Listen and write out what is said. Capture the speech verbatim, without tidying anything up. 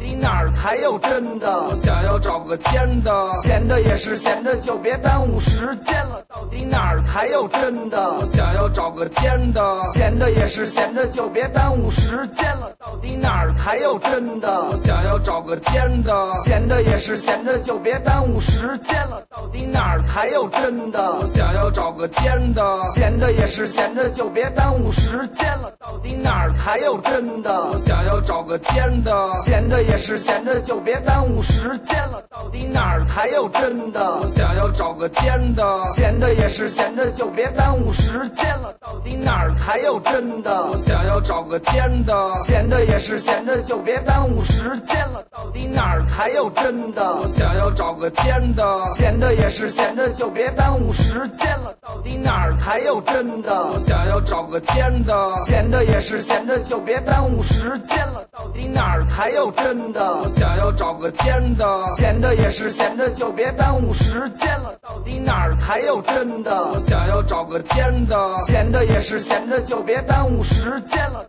底哪儿才有真的？ 我想要找个尖的， 闲着也是闲着，就别耽误时间了。到底哪儿才有真的？ 我想要找个尖的， 闲着也是闲着，就别耽误时间了。到底哪儿才有真的？ 我想要找个尖的， 闲着也是闲着，就别耽误时间了。到底哪儿才有真的？ 我想要找个尖的， 闲着也是闲着，就别耽误时间了。到底哪儿才有真的？ 我想要找个尖的， 闲着也是闲着，就别耽误时间了。到底哪儿才有真的？ 我想要找个尖的， 闲着也是闲着，就别耽误时间了。到底哪儿才有真的？ 我想要找个尖的， 闲着也是闲着，就别耽误时间了。到底哪儿才有真的？ 我想要找个尖的， 闲着也是闲着，就别耽误时间了。到底哪儿才有真的？ 我想要找个尖的， 闲着也是闲着，就别耽误时间了。到底哪儿才有真的？ 我想要找个尖的， 闲着也是闲着，就别耽误时间了。到底哪儿才有真的？ 我想要找个尖的， 闲着也是闲着，就别耽误时间了。